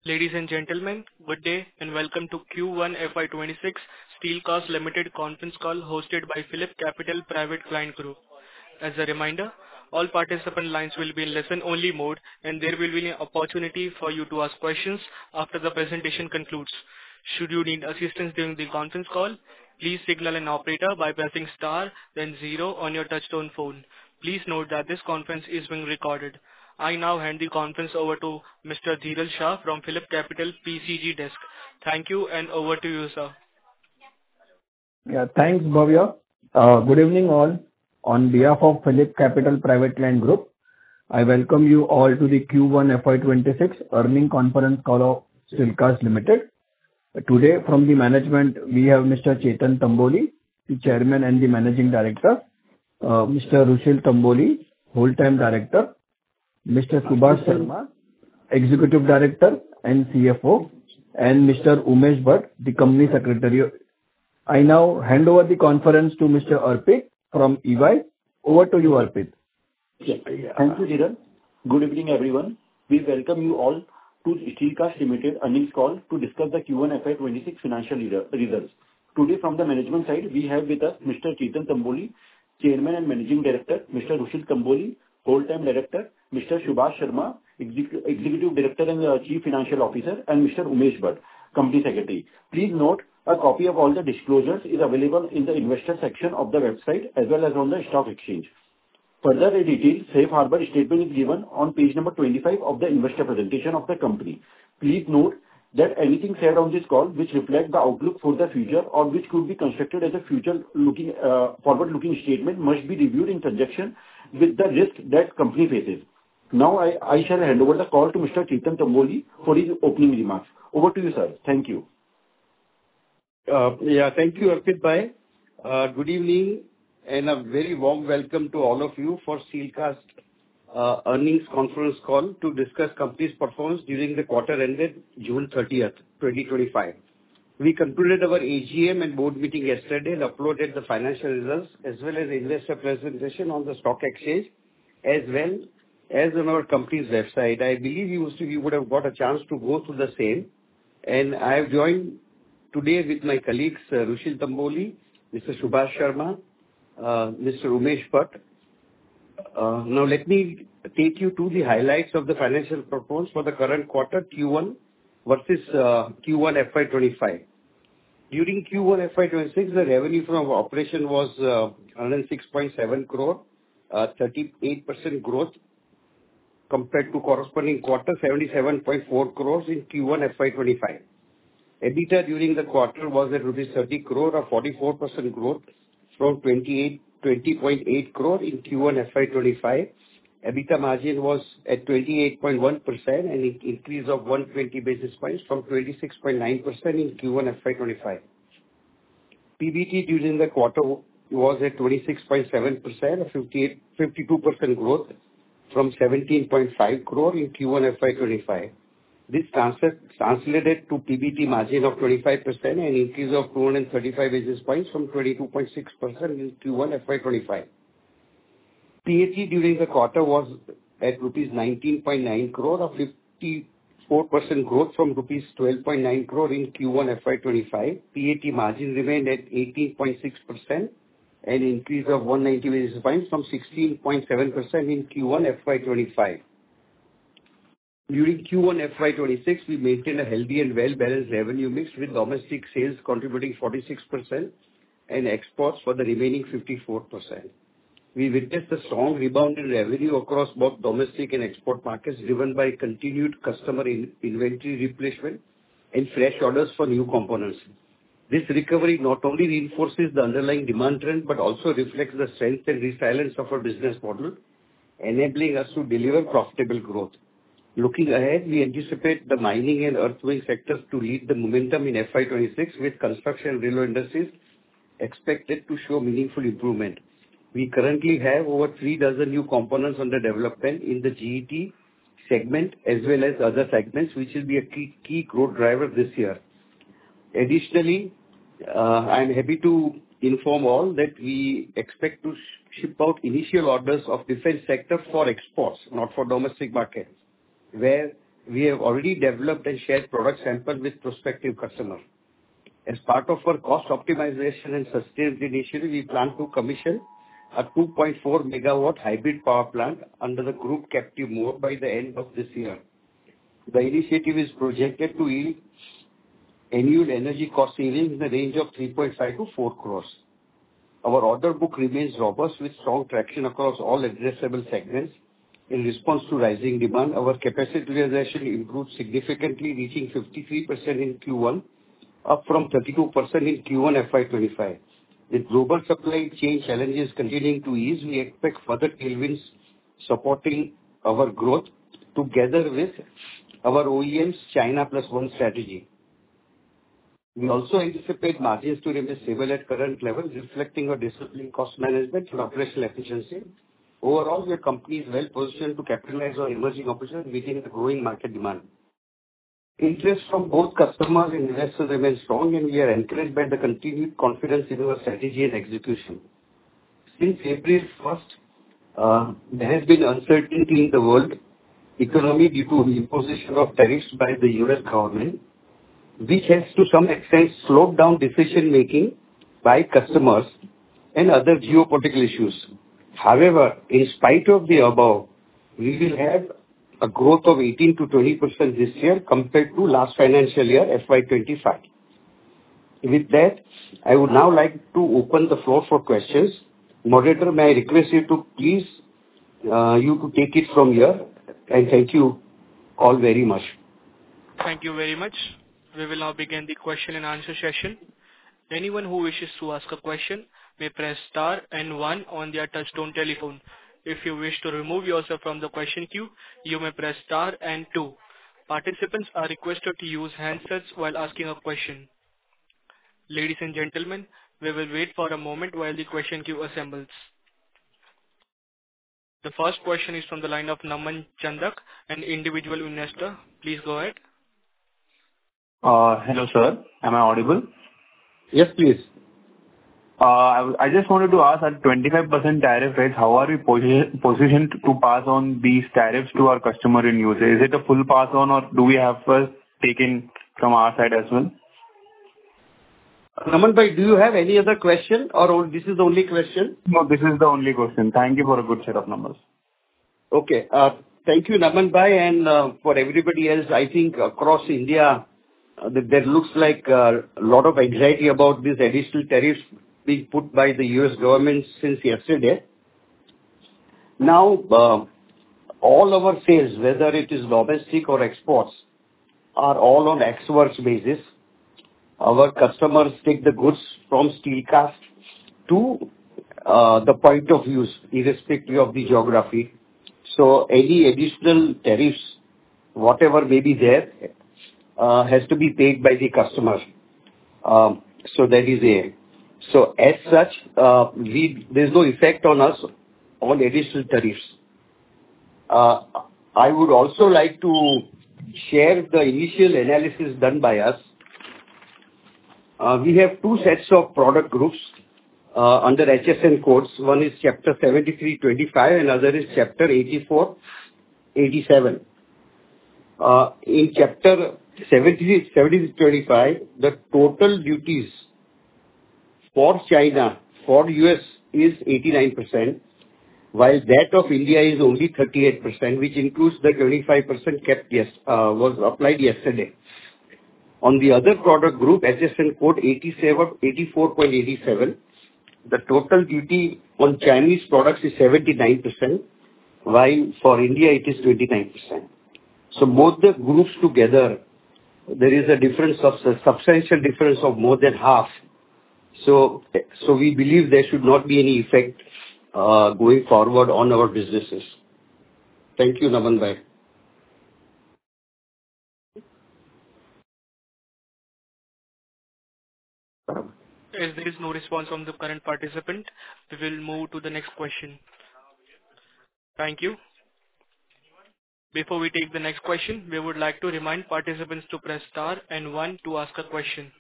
Ladies and gentlemen, good day and welcome to Q1 FY26 Steelcast Limited conference call hosted by PhillipCapital Private Client Group. As a reminder, all participant lines will be in listen-only mode, and there will be an opportunity for you to ask questions after the presentation concludes. Should you need assistance during the conference call, please signal an operator by pressing star, then zero on your touchtone phone. Please note that this conference is being recorded. I now hand the conference over to Mr. Dhiral Shah from PhillipCapital PCG Desk. Thank you, and over to you, sir. Yeah, thanks, Bhavya. Good evening, all. On behalf of PhillipCapital Private Client Group, I welcome you all to the Q1 FY26 earnings conference call of Steelcast Limited. Today, from the management, we have Mr. Chetan Tamboli, the Chairman and the Managing Director, Mr. Rushil Tamboli, Whole-Time Director, Mr. Subhash Sharma, Executive Director and CFO, and Mr. Umesh Bhatt, the Company Secretary. I now hand over the conference to Mr. Arpit from EY. Over to you, Arpit. Yeah. Thank you, Dhiral. Good evening, everyone. We welcome you all to Steelcast Limited earnings call to discuss the Q1 FY26 financial results. Today, from the management side, we have with us Mr. Chetan Tamboli, Chairman and Managing Director, Mr. Rushil Tamboli, Whole-Time Director, Mr. Subhash Sharma, Executive Director and Chief Financial Officer, and Mr. Umesh Bhatt, Company Secretary. Please note, a copy of all the disclosures is available in the investor section of the website as well as on the stock exchange. Further, a detailed safe harbor statement is given on page number 25 of the investor presentation of the company. Please note that anything said on this call which reflects the outlook for the future or which could be constructed as a forward-looking statement must be reviewed in conjunction with the risk that company faces. Now, I shall hand over the call to Mr. Chetan Tamboli for his opening remarks. Over to you, sir. Thank you. Thank you, Arpit Bhai. Good evening and a very warm welcome to all of you for Steelcast earnings conference call to discuss company's performance during the quarter ended June 30th, 2025. We concluded our AGM and board meeting yesterday and uploaded the financial results as well as investor presentation on the stock exchange as well as on our company's website. I believe you would have got a chance to go through the same. And I have joined today with my colleagues, Rushil Tamboli, Mr. Subhash Sharma, Mr. Umesh Bhatt. Now, let me take you to the highlights of the financial performance for the current quarter, Q1 versus Q1 FY25. During Q1 FY26, the revenue from operation was 106.7 crore, 38% growth compared to corresponding quarter, 77.4 crores in Q1 FY25. EBITDA during the quarter was at rupees 30 crore, a 44% growth from 20.8 crore in Q1 FY25. EBITDA margin was at 28.1%, an increase of 120 basis points from 26.9% in Q1 FY25. PBT during the quarter was at 26.7%, a 52% growth from 17.5 crore in Q1 FY25. This translated to PBT margin of 25%, an increase of 235 basis points from 22.6% in Q1 FY25. PAT during the quarter was at rupees 19.9 crore, a 54% growth from rupees 12.9 crore in Q1 FY25. PAT margin remained at 18.6%, an increase of 190 basis points from 16.7% in Q1 FY25. During Q1 FY26, we maintained a healthy and well-balanced revenue mix with domestic sales contributing 46% and exports for the remaining 54%. We witnessed a strong rebound in revenue across both domestic and export markets driven by continued customer inventory replacement and fresh orders for new components. This recovery not only reinforces the underlying demand trend but also reflects the strength and resilience of our business model, enabling us to deliver profitable growth. Looking ahead, we anticipate the mining and earthmoving sectors to lead the momentum in FY26 with construction and railway industries expected to show meaningful improvement. We currently have over 3 dozen new components under development in the GET segment as well as other segments, which will be a key growth driver this year. Additionally, I am happy to inform all that we expect to ship out initial orders of defense sector for exports, not for domestic market, where we have already developed and shared product samples with prospective customers. As part of our cost optimization and sustainability initiative, we plan to commission a 2.4 megawatt hybrid power plant under the group captive mode by the end of this year. The initiative is projected to yield annual energy cost savings in the range of 3.5 to 4 crores. Our order book remains robust with strong traction across all addressable segments. In response to rising demand, our capacity utilization improved significantly, reaching 53% in Q1, up from 32% in Q1 FY25. With global supply chain challenges continuing to ease, we expect further tailwinds supporting our growth together with our OEM's China Plus One strategy. We also anticipate margins to remain stable at current levels, reflecting our disciplined cost management and operational efficiency. Overall, your company is well positioned to capitalize on emerging opportunities meeting the growing market demand. Interest from both customers and investors remains strong, and we are encouraged by the continued confidence in our strategy and execution. Since April 1st, there has been uncertainty in the world economy due to the imposition of tariffs by the US government, which has to some extent slowed down decision-making by customers and other geopolitical issues. However, in spite of the above, we will have a growth of 18 to 20% this year compared to last financial year, FY25. With that, I would now like to open the floor for questions. Moderator, may I request you to please take it from here, and thank you all very much. Thank you very much. We will now begin the question and answer session. Anyone who wishes to ask a question may press star and 1 on their touchtone telephone. If you wish to remove yourself from the question queue, you may press star and 2. Participants are requested to use handsets while asking a question. Ladies and gentlemen, we will wait for a moment while the question queue assembles. The first question is from the line of Naman Chandak, an individual investor. Please go ahead. Hello, sir. Am I audible? Yes, please. I just wanted to ask, at 25% tariff rates, how are we positioned to pass on these tariffs to our customer in USA? Is it a full pass on, or do we have first taken from our side as well? Naman bhai, do you have any other question, or this is the only question? No, this is the only question. Thank you for a good set of numbers. Okay. Thank you, Naman bhai, and for everybody else, I think across India, there looks like a lot of anxiety about these additional tariffs being put by the US government since yesterday. Now, all our sales, whether it is domestic or exports, are all on ex-works basis. Our customers take the goods from steel cast to the point of use, irrespective of the geography. So any additional tariffs, whatever may be there, has to be paid by the customer. So that is a... So as such, there's no effect on us on additional tariffs. I would also like to share the initial analysis done by us. We have two sets of product groups under HSN codes. One is Chapter 7325 and other is Chapter 8487. In Chapter 7325, the total duties for China, for US is 89%, while that of India is only 38%, which includes the 25% was applied yesterday. On the other product group, HSN code 84.87, the total duty on Chinese products is 79%, while for India it is 29%. So both the groups together, there is a difference of substantial difference of more than half. So we believe there should not be any effect going forward on our businesses. Thank you, Naman bhai. As there is no response from the current participant, we will move to the next question. Thank you. Before we take the next question, we would like to remind participants to press star and 1 to ask a question.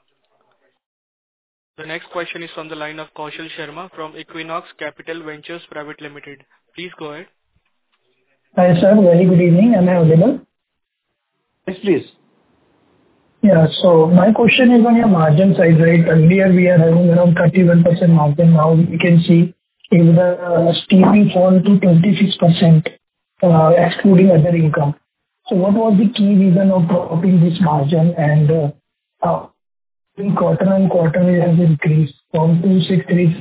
The next question is from the line of Kaushal Sharma from Equinox Capital Ventures Private Limited. Please go ahead. Hi, sir. Very good evening. Am I audible? Yes, please. Yeah. So my question is on your margin side, right? Earlier, we are having around 31% margin. Now we can see if the steeply fall to 26%, excluding other income. So what was the key reason of dropping this margin? And in quarter-on-quarter, it has increased from 263.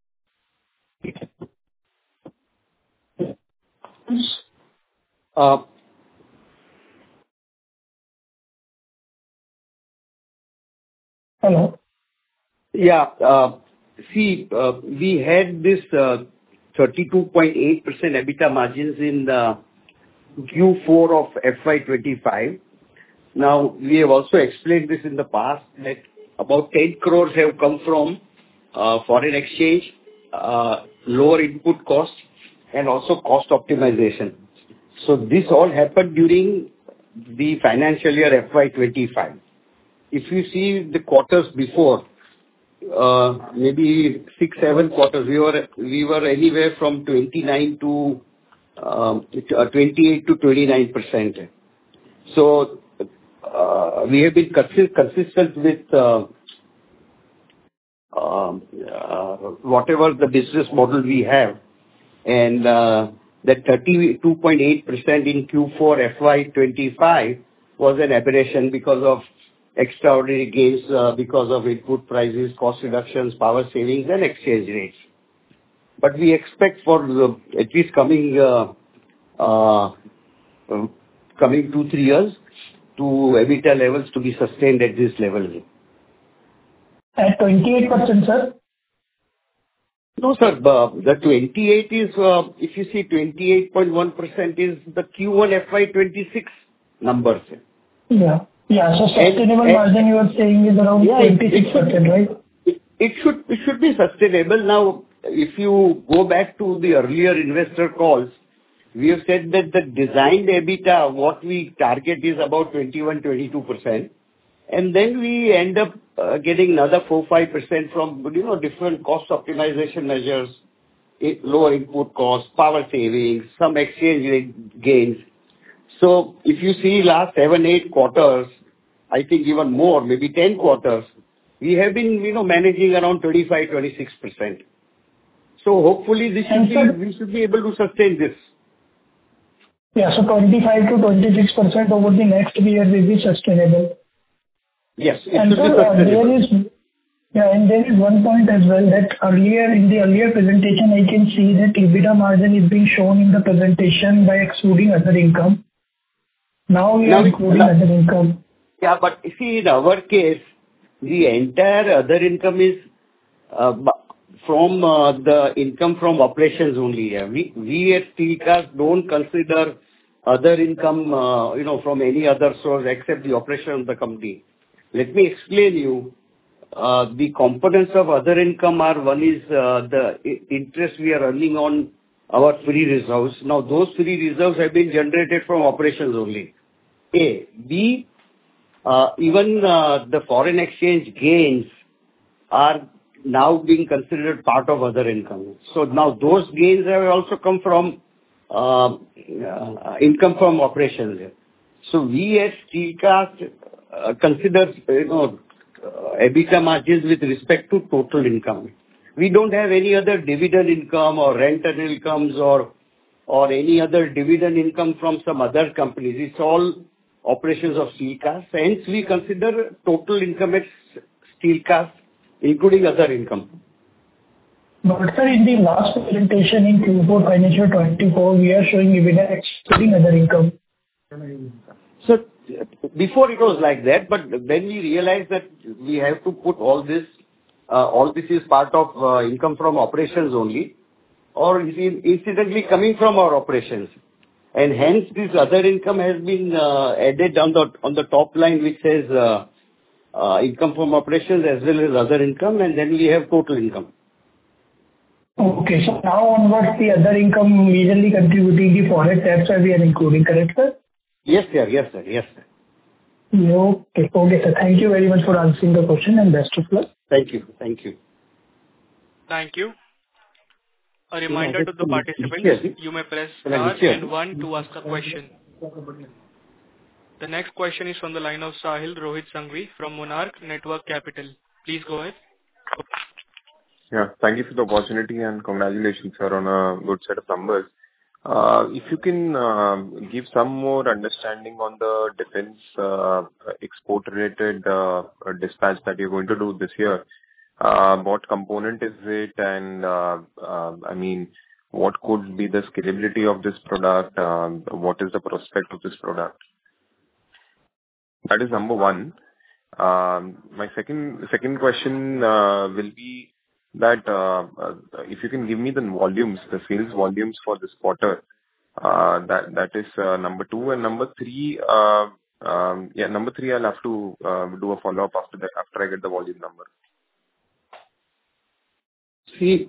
Uh, Hello? Yeah. See, we had this 32.8% EBITDA margins in Q4 of FY25. Now, we have also explained this in the past that about 10 crores have come from foreign exchange, lower input costs, and also cost optimization. So this all happened during the financial year FY25. If you see the quarters before, maybe 6-7 quarters, we were anywhere from 28 to 29%. So we have been consistent with whatever the business model we have, and that 32.8% in Q4 FY25 was an aberration because of extraordinary gains, because of input prices, cost reductions, power savings, and exchange rates. But we expect for at least coming 2-3 years to EBITDA levels to be sustained at this level. At 28%, sir? No, sir. The 28 is, if you see 28.1% is the Q1 FY26 numbers. Yeah. Yeah. So sustainable margin you are saying is around 26%, right? It should be sustainable. Now, if you go back to the earlier investor calls, we have said that the designed EBITDA, what we target is about 21-22%. And then we end up getting another 4-5% from, different cost optimization measures, lower input costs, power savings, some exchange rate gains. So if you see last 7-8 quarters, I think even more, maybe 10 quarters, we have been, managing around 25-26%. So hopefully we should be able to sustain this. Yeah. So 25 to 26% over the next year will be sustainable. Yes, it should be sustainable. And there is one point as well that in the earlier presentation, I can see that EBITDA margin is being shown in the presentation by excluding other income. Now we are including other income. Yeah, but see, in our case, the entire other income is from the income from operations only. We at Steel Cast don't consider other income, from any other source except the operation of the company. Let me explain you. The components of other income are, one is the interest we are earning on our free reserves. Now, those free reserves have been generated from operations only. A. B. Even the foreign exchange gains are now being considered part of other income. So now those gains have also come from income from operations. So we at Steel Cast consider, EBITDA margins with respect to total income. We don't have any other dividend income or rental incomes or any other dividend income from some other companies. It's all operations of Steel Cast. Hence, we consider total income at Steel Cast, including other income. But sir, in the last presentation in Q4 financial 24, we are showing EBITDA excluding other income. So before it was like that, but then we realized that we have to put all this is part of income from operations only, or incidentally coming from our operations. And hence this other income has been added on the top line, which says income from operations as well as other income, and then we have total income. Okay, so now onwards the other income majorly contributing the forex, that's why we are including, correct sir? Yes sir, yes sir, yes sir. Okay, sir. Thank you very much for answering the question and best of luck. Thank you, thank you. Thank you. A reminder to the participants, you may press star and 1 to ask a question. The next question is from the line of Sahil Rohit Sanghvi from Monarch Networth Capital. Please go ahead. Yeah, thank you for the opportunity and congratulations, sir, on a good set of numbers. If you can give some more understanding on the defense export-related dispatch that you're going to do this year. What component is it? And I mean, what could be the scalability of this product? What is the prospect of this product? That is number one. My second question will be that if you can give me the volumes, the sales volumes for this quarter. That is number two. And number three, I'll have to do a follow-up after I get the volume number. See,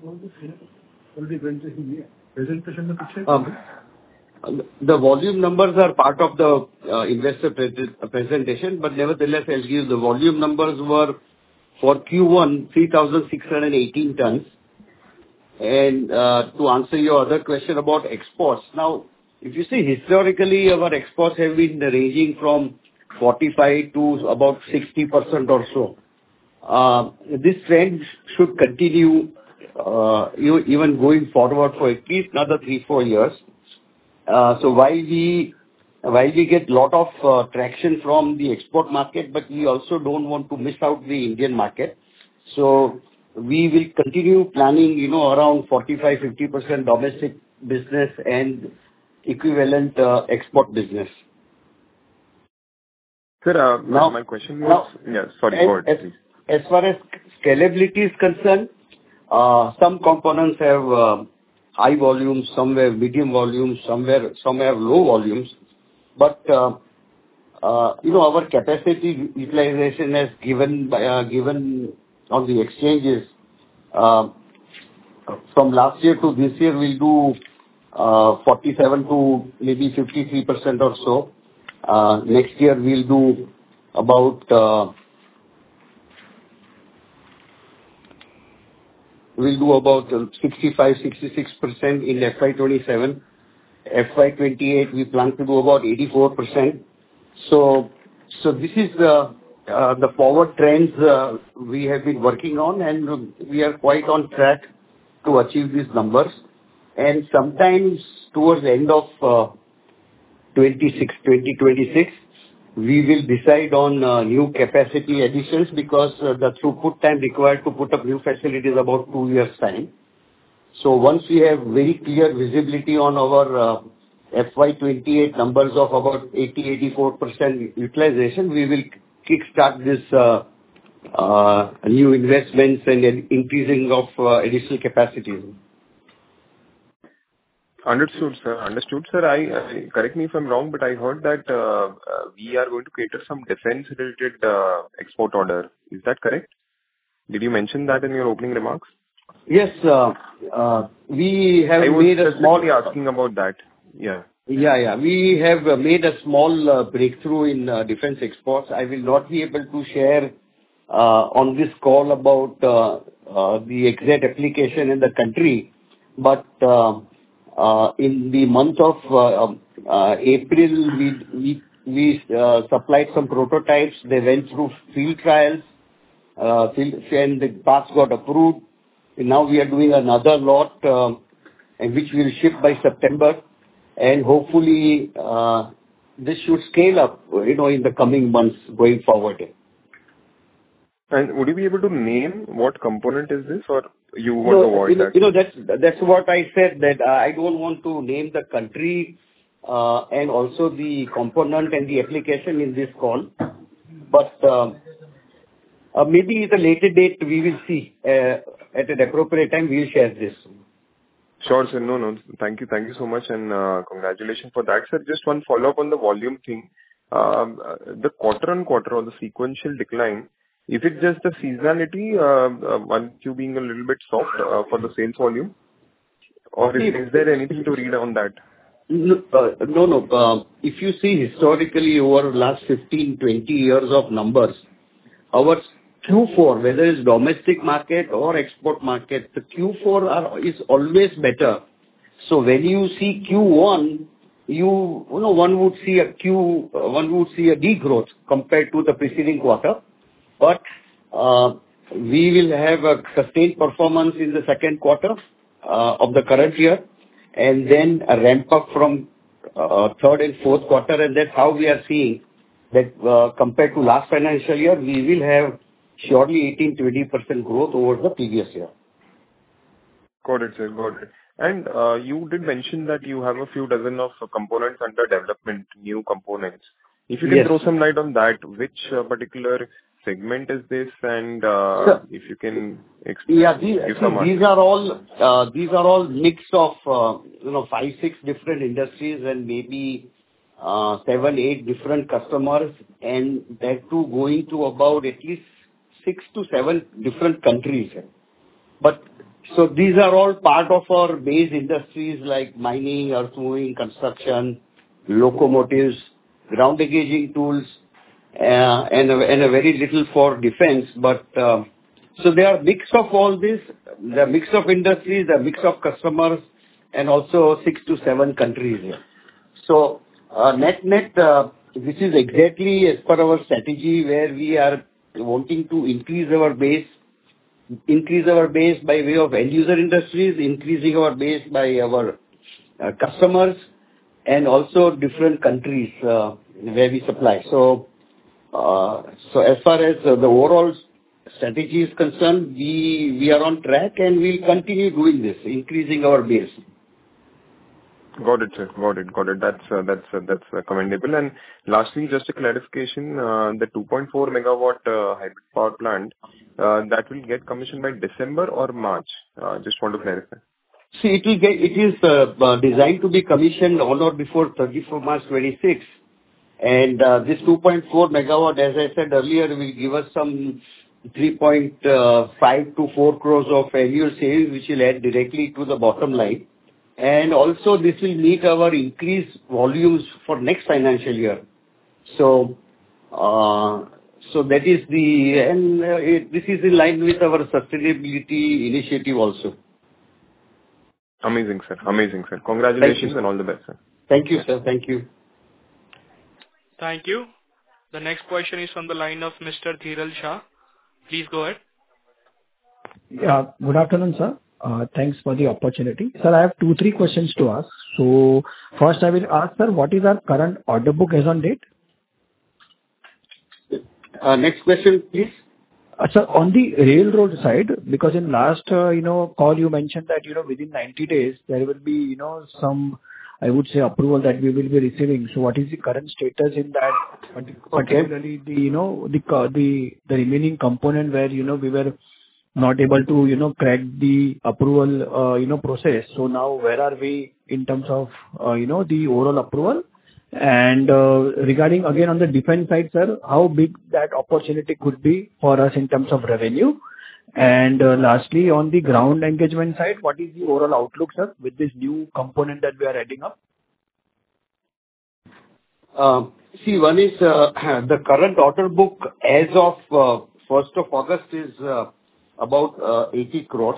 the volume numbers are part of the investor presentation, but nevertheless, I'll give the volume numbers were for Q1, 3,618 tons. And to answer your other question about exports, now, if you see historically, our exports have been ranging from 45 to about 60% or so. This trend should continue even going forward for at least another 3-4 years. So while we get lot of traction from the export market, but we also don't want to miss out the Indian market. So we will continue planning, around 45-50% domestic business and equivalent export business. Sir, my question was... Yeah, sorry, go ahead, please. As far as scalability is concerned, some components have high volumes, some have medium volumes, some have low volumes. But our capacity utilization has given on the exchanges from last year to this year, we'll do 47 to maybe 53% or so. Next year, we'll do about 65-66% in FY27. FY28, we plan to do about 84%. So this is the forward trends we have been working on, and we are quite on track to achieve these numbers. And sometimes towards the end of 2026, we will decide on new capacity additions because the throughput time required to put up new facility is about 2 years' time. So once we have very clear visibility on our FY28 numbers of about 80-84% utilization, we will kickstart this new investments and increasing of additional capacity. Understood, sir. Correct me if I'm wrong, but I heard that we are going to cater some defense-related export order. Is that correct? Did you mention that in your opening remarks? Yes, we have made a small... I was asking about that. Yeah. Yeah. We have made a small breakthrough in defense exports. I will not be able to share on this call about the exact application in the country, but in the month of April, we supplied some prototypes. They went through field trials, and the parts got approved. And now we are doing another lot, which we will ship by September. And hopefully, this should scale up, in the coming months going forward. And would you be able to name what component is this, or you want to avoid that? That's what I said, that I don't want to name the country and also the component and the application in this call. But maybe at a later date, we will see. At an appropriate time, we will share this. Sure, sir. No. Thank you so much, and congratulations for that, sir. Just one follow-up on the volume thing. The quarter-on-quarter or the sequential decline, is it just the seasonality, one Q being a little bit soft for the sales volume? Or is there anything to read on that? No. If you see historically over the last 15-20 years of numbers, our Q4, whether it's domestic market or export market, the Q4 is always better. So when you see Q1, one would see a degrowth compared to the preceding quarter. But we will have a sustained performance in the second quarter of the current year, and then a ramp up from third and fourth quarter. And that's how we are seeing that compared to last financial year, we will have surely 18%-20% growth over the previous year. Got it, sir. Got it. And you did mention that you have a few dozen of components under development, new components. If you can Yes. throw some light on that, which particular segment is this? And Sir. if you can Yeah, give some these are all mix of 5-6 different industries and maybe 7-8 different customers, and that too going to about at least 6 to 7 different countries. But so these are all part of our base industries like mining, earthmoving, construction, locomotives, ground engaging tools, and a very little for defense. But so they are mix of all this, the mix of industries, the mix of customers, and also 6 to 7 countries here. So net, this is exactly as per our strategy where we are wanting to increase our base by way of end user industries, increasing our base by our customers, and also different countries where we supply. So as far as the overall strategy is concerned, we are on track, and we'll continue doing this, increasing our base. Got it, sir. Got it. That's commendable. And lastly, just a clarification, the 2.4 megawatt hybrid power plant, that will get commissioned by December or March? Just want to clarify. See, it is designed to be commissioned on or before 31st March 26. And this 2.4 megawatt, as I said earlier, will give us some 3.5 to 4 crores of annual sales, which will add directly to the bottom line. And also, this will meet our increased volumes for next financial year. So that is this is in line with our sustainability initiative also. Amazing, sir. Congratulations and all the best, sir. Thank you, sir. Thank you. Thank you. The next question is from the line of Mr. Dhiral Shah. Please go ahead. Yeah. Good afternoon, sir. Thanks for the opportunity. Sir, I have 2-3 questions to ask. So first I will ask, sir, what is our current order book as on date? Next question, please. Sir, on the railroad side, because in last call you mentioned that within 90 days there will be some, I would say, approval that we will be receiving. So what is the current status in that, particularly the remaining component where we were not able to crack the approval process. So now where are we in terms of the overall approval? And regarding again on the defense side, sir, how big that opportunity could be for us in terms of revenue? And lastly, on the ground engagement side, what is the overall outlook, sir, with this new component that we are adding up? See, one is the current order book as of 1st of August is about 80 crores.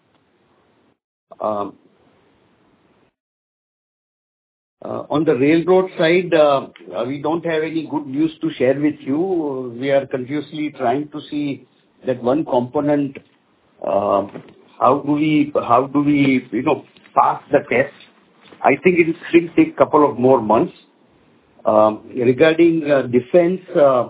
On the railroad side, we don't have any good news to share with you. We are continuously trying to see that one component, how do we pass the test. I think it will still take a couple of more months. Regarding defense,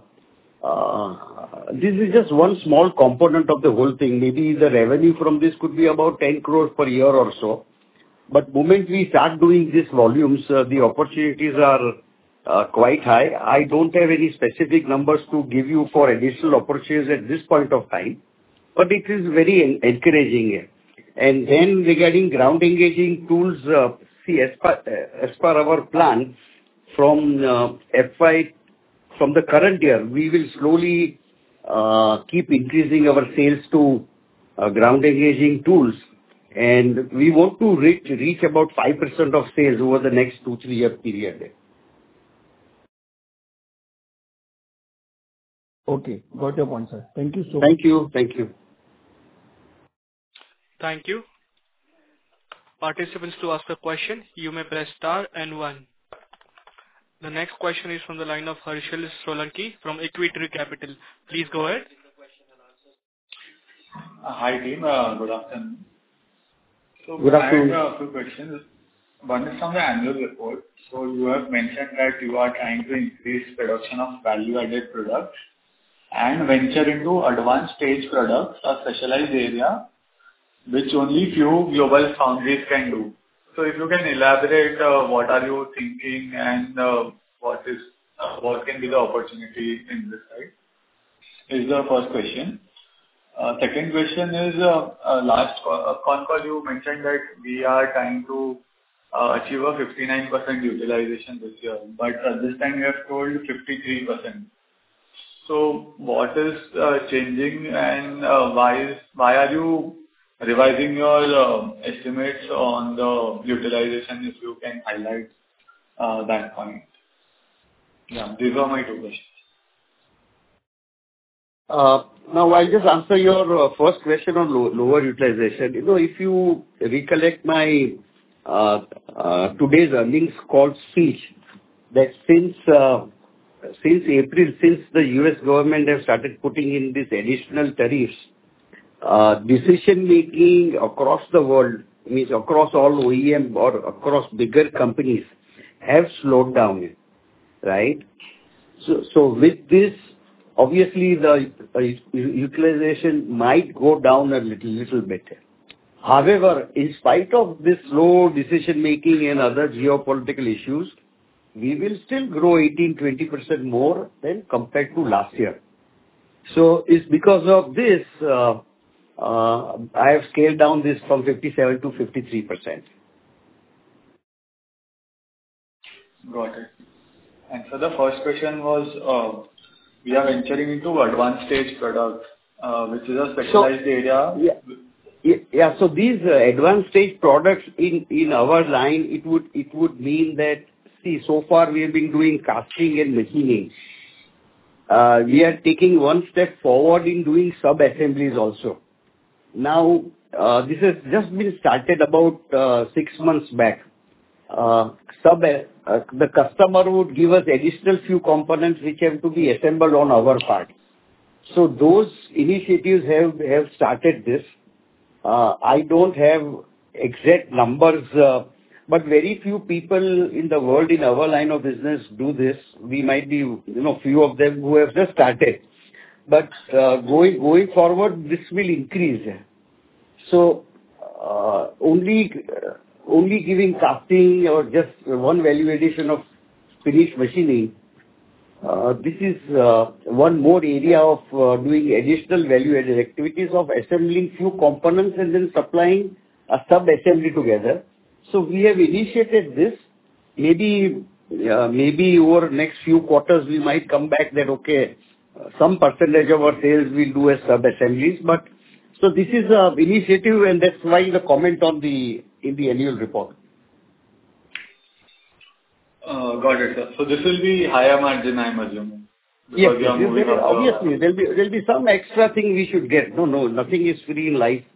this is just one small component of the whole thing. Maybe the revenue from this could be about 10 crores per year or so. But moment we start doing these volumes, the opportunities are quite high. I don't have any specific numbers to give you for additional opportunities at this point of time, but it is very encouraging. And then regarding ground engaging tools, see, as per our plan from the current year, we will slowly keep increasing our sales to ground engaging tools. And we want to reach about 5% of sales over the next 2-3 year period. Okay. Got your point, sir. Thank you so much. Thank you. Thank you. Thank you. Participants, to ask a question, you may press star and 1. The next question is from the line of Harshal Solanki from Equitree Capital. Please go ahead. Hi, team. Good afternoon. Good afternoon. I have a few questions. One is from the annual report. You have mentioned that you are trying to increase production of value-added products and venture into advanced stage products, a specialized area which only few global foundries can do. If you can elaborate, what are you thinking and what can be the opportunity in this side? Is the first question. Second question is, last con call you mentioned that we are trying to achieve a 59% utilization this year, but this time you have told 53%. What is changing and why are you revising your estimates on the utilization, if you can highlight that point? Yeah, these are my two questions. Now I'll just answer your first question on lower utilization. If you recollect my today's earnings call speech, that since April, since the U.S. government has started putting in these additional tariffs, decision-making across the world, means across all OEM or across bigger companies, have slowed down, right? So with this, obviously the utilization might go down a little bit. However, in spite of this slow decision-making and other geopolitical issues, we will still grow 18-20% more than compared to last year. So it's because of this, I have scaled down this from 57 to 53%. Got it. And so the first question was, we are venturing into advanced stage products, which is a specialized area. Yeah. So these advanced stage products in our line, it would mean that, see, so far we have been doing casting and machining. We are taking one step forward in doing sub-assemblies also. Now, this has just been started about 6 months back. The customer would give us additional few components which have to be assembled on our part. So those initiatives have started this. I don't have exact numbers, but very few people in the world in our line of business do this. We might be, few of them who have just started. But going forward, this will increase. So only giving casting or just one value addition of finished machining, this is one more area of doing additional value-added activities of assembling few components and then supplying a sub-assembly together. So we have initiated this. Maybe over next few quarters we might come back that, okay, some percentage of our sales will do as sub-assemblies. But so this is an initiative, and that's why the comment in the annual report. Got it, sir. So this will be higher margin, I'm assuming. Yes, obviously there'll be some extra thing we should get. No, nothing is free in life.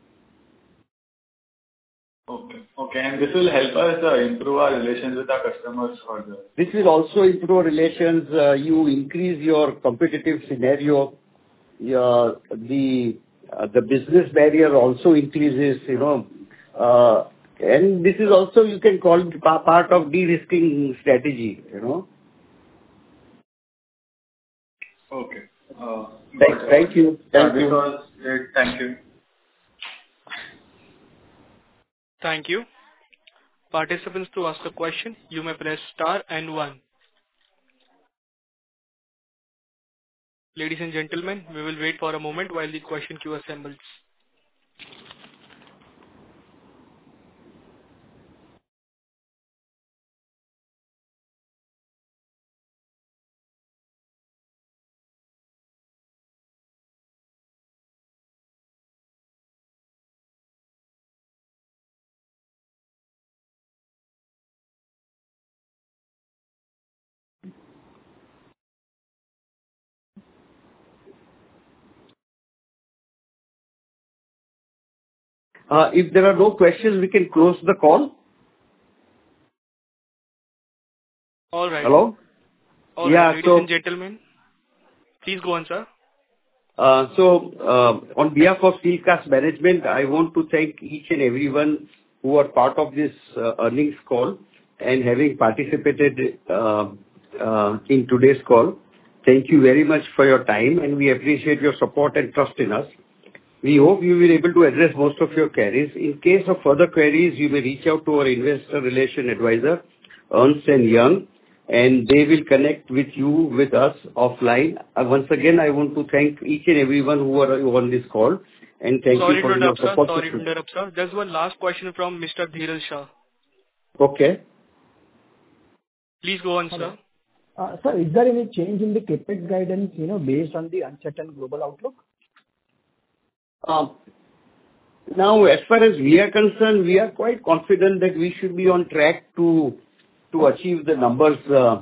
Okay, and this will help us improve our relations with our customers further. This will also improve relations. You increase your competitive scenario. The business barrier also increases. And this is also, you can call it part of de-risking strategy. Okay. Thank you. Thank you. Thank you. Thank you. Participants, to ask a question, you may press star and 1. Ladies and gentlemen, we will wait for a moment while the question queue assembles. If there are no questions, we can close the call. All right. Hello? All right, Yeah. ladies So, and gentlemen, please go on, sir. on behalf of Steelcast management, I want to thank each and everyone who are part of this earnings call and having participated in today's call. Thank you very much for your time, and we appreciate your support and trust in us. We hope you will be able to address most of your queries. In case of further queries, you may reach out to our investor relation advisor, Ernst & Young, and they will connect with us offline. Once again, I want to thank each and everyone who are on this call, and thank you Sorry to for your interrupt, sir. support. Sorry to interrupt, sir. There's one last question from Mr. Dheeraj Shah. Okay. Please go on, Hello. sir. Sir, is there any change in the CapEx guidance, based on the uncertain global outlook? Now, as far as we are concerned, we are quite confident that we should be on track to achieve the numbers,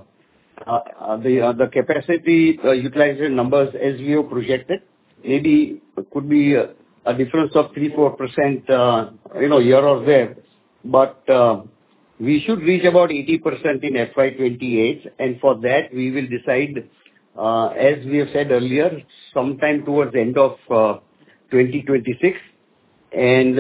the capacity utilization numbers as we have projected. Maybe it could be a difference of 3-4%, here or there. But we should reach about 80% in FY 28, and for that, we will decide, as we have said earlier, sometime towards the end of 2026. And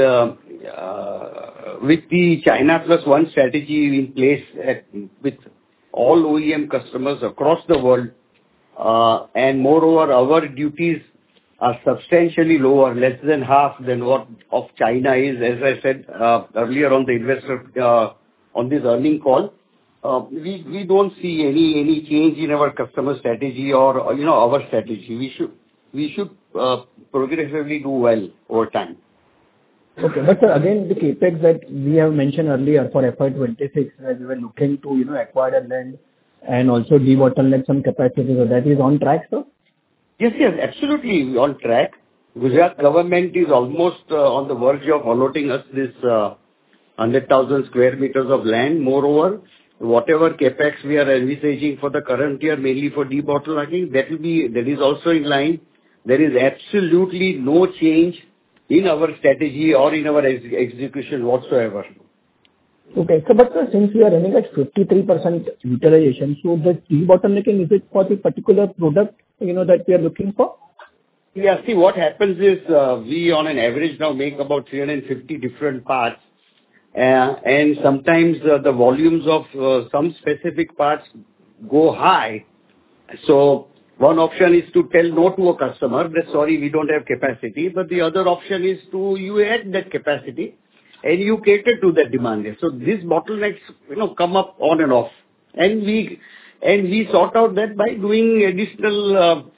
with the China Plus One strategy in place with all OEM customers across the world, and moreover, our duties are substantially lower, less than half than what of China is, as I said earlier on the investor on this earning call. We don't see any change in our customer strategy or our strategy. We should progressively do well over time. Okay. But sir, again, the CapEx that we have mentioned earlier for FY 26, as we were looking to, acquire the land and also debottleneck some capacity, so that is on track, sir? Yes, absolutely on track. Gujarat government is almost on the verge of allotting us this 100,000 square meters of land. Moreover, whatever CapEx we are envisaging for the current year, mainly for debottlenecking, that is also in line. There is absolutely no change in our strategy or in our execution whatsoever. Okay. So, but sir, since we are running at 53% utilization, so the debottlenecking, is it for the particular product, that we are looking for? Yeah. See, what happens is, we on an average now make about 350 different parts. And sometimes the volumes of some specific parts go high. So one option is to tell no to a customer that, sorry, we don't have capacity. But the other option is you add that capacity and you cater to that demand. So these bottlenecks, come up on and off. And we sort out that by doing additional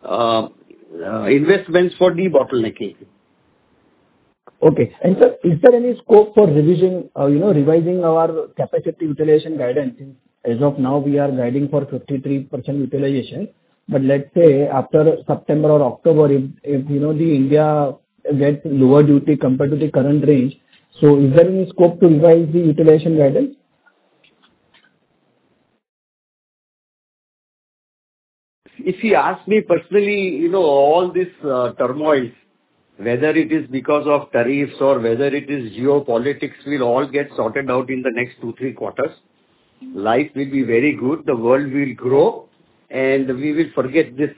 investments for debottlenecking. Okay. And sir, is there any scope for revising our capacity utilization guidance? As of now, we are guiding for 53% utilization. But let's say after September or October, if the India gets lower duty compared to the current range, so is there any scope to revise the utilization guidance? If you ask me personally, all this turmoil, whether it is because of tariffs or whether it is geopolitics, will all get sorted out in the next 2-3 quarters. Life will be very good. The world will grow. And we will forget this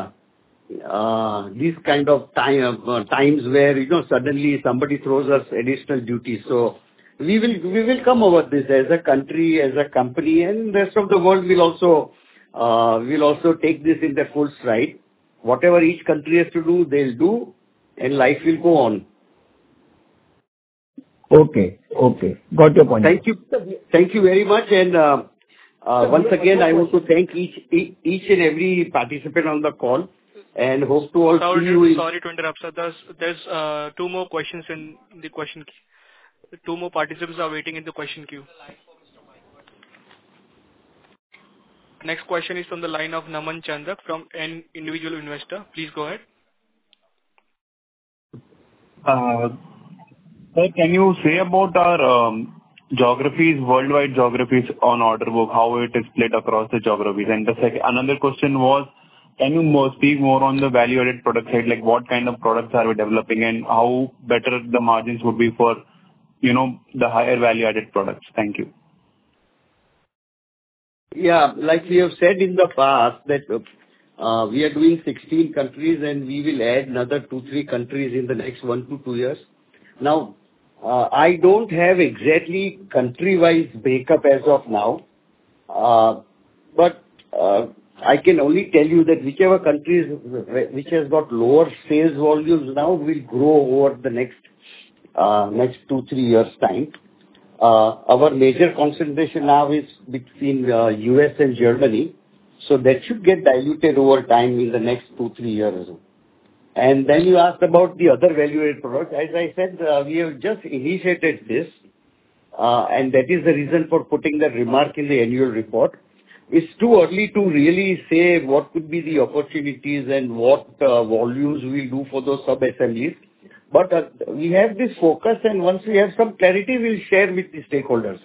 kind of times where suddenly somebody throws us additional duties. So we will come over this as a country, as a company, and the rest of the world will also take this in their full stride. Whatever each country has to do, they'll do, and life will go on. Okay. Got your point. Thank you very much. And once again, I want to thank each and every participant on the call, and hope to all see you. Sorry to interrupt, sir. There's 2 more questions in the question queue. 2 more participants are waiting in the question queue. Next question is from the line of Naman Chandak from an individual investor. Please go ahead. Sir, can you say about our geographies, worldwide geographies on order book, how it is split across the geographies? And another question was, can you speak more on the value-added product side, like what kind of products are we developing and how better the margins would be for, the higher value-added products? Thank you. Yeah, like we have said in the past that we are doing 16 countries and we will add another 2-3 countries in the next 1 to 2 years. Now, I don't have exactly country-wise breakup as of now, but I can only tell you that whichever countries which has got lower sales volumes now will grow over the next 2-3 years' time. Our major concentration now is between US and Germany, so that should get diluted over time in the next 2-3 years. And then you asked about the other value-added products. As I said, we have just initiated this, and that is the reason for putting that remark in the annual report. It's too early to really say what could be the opportunities and what volumes we'll do for those sub-assemblies. But we have this focus, and once we have some clarity, we'll share with the stakeholders.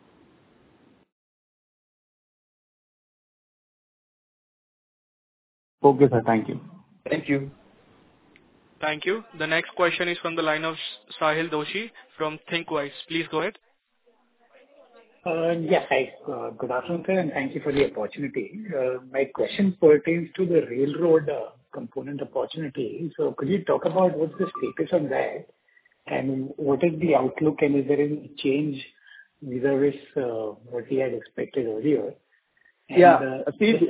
Okay, sir. Thank you. Thank you. Thank you. The next question is from the line of Sahil Doshi from ThinkWise. Please go ahead. Yeah, hi. Good afternoon, sir, and thank you for the opportunity. My question pertains to the railroad component opportunity. So could you talk about what's the status on that, and what is the outlook, and is there any change vis-a-vis what we had expected earlier? And,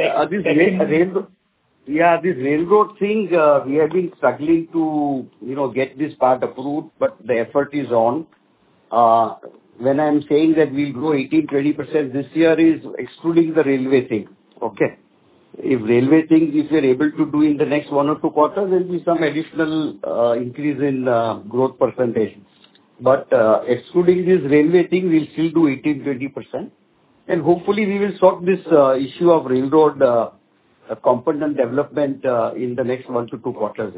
this railroad thing, we have been struggling to, get this part approved, but the effort is on. When I'm saying that we'll grow 18-20% this year is excluding the railway thing. Okay. If railway thing, if we're able to do in the next 1 or 2 quarters, there'll be some additional increase in growth percentage. But excluding this railway thing, we'll still do 18-20%. And hopefully we will sort this issue of railroad component development in the next 1 to 2 quarters.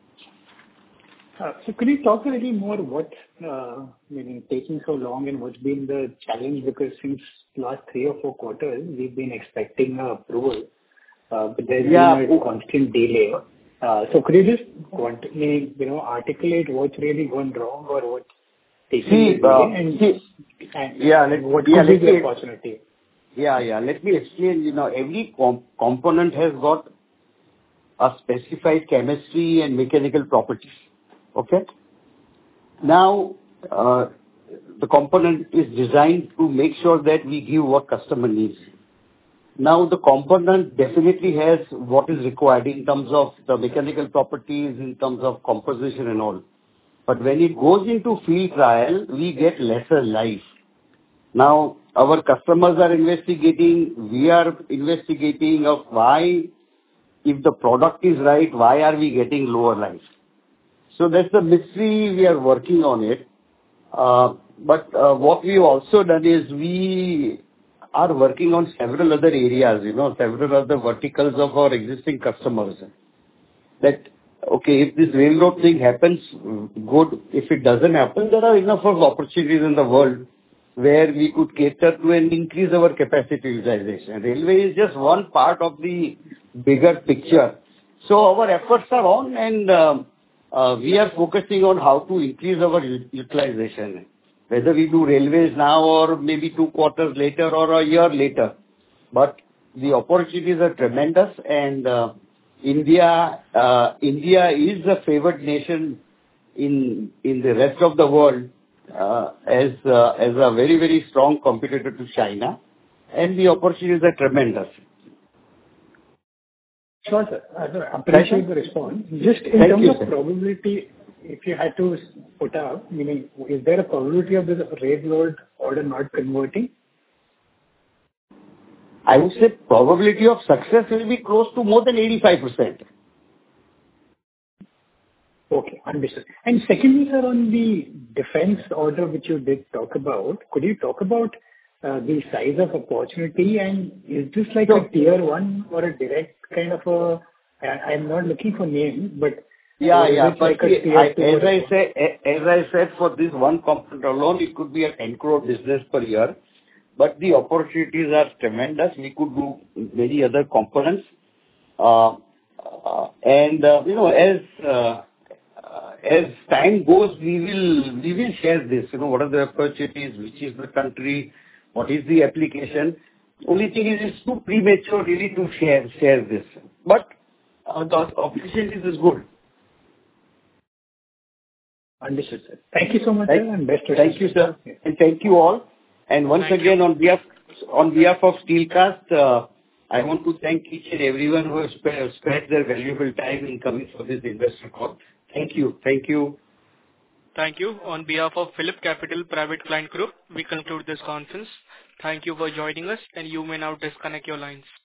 So could you talk a little more what taking so long and what's been the challenge? Because since last 3 or 4 quarters, we've been expecting approval, but there's been a constant delay. So could you just articulate what's really gone wrong or what's taking delay and what could be the opportunity? Let me explain. Every component has got a specified chemistry and mechanical properties. Okay? Now, the component is designed to make sure that we give what customer needs. Now, the component definitely has what is required in terms of the mechanical properties, in terms of composition and all. But when it goes into field trial, we get lesser life. Now, our customers are investigating, we are investigating of why, if the product is right, why are we getting lower life? So that's the mystery, we are working on it. But what we've also done is we are working on several other areas, several other verticals of our existing customers. That, okay, if this railroad thing happens, good. If it doesn't happen, there are enough of opportunities in the world where we could cater to and increase our capacity utilization. Railway is just one part of the bigger picture. So our efforts are on, and we are focusing on how to increase our utilization, whether we do railways now or maybe 2 quarters later or a year later. But the opportunities are tremendous, and India is a favored nation in the rest of the world as a very, very strong competitor to China, and the opportunities are tremendous. Sure, sir. I appreciate the response. Just in terms of probability, if you had to put up, meaning, is there a probability of this railroad order not converting? I would say probability of success will be close to more than 85%. Okay, understood. And secondly, sir, on the defense order which you did talk about, could you talk about the size of opportunity, and is this like a tier 1 or a direct kind of a, I'm not looking for names, but but like as I said, for this one component alone, it could be a 10 crore business per year, but the opportunities are tremendous. We could do many other components, and as time goes, we will share this. What are the opportunities? Which is the country? What is the application? Only thing is, it's too premature really to share this. But the opportunity is good. Understood, sir. Thank you so much, sir, and best wishes. Thank you, sir. And thank you all. And once again, on behalf of Steelcast, I want to thank each and everyone who has spent their valuable time in coming for this investor call. Thank you. Thank you. Thank you. On behalf of Phillip Capital Private Client Group, we conclude this conference. Thank you for joining us, and you may now disconnect your lines.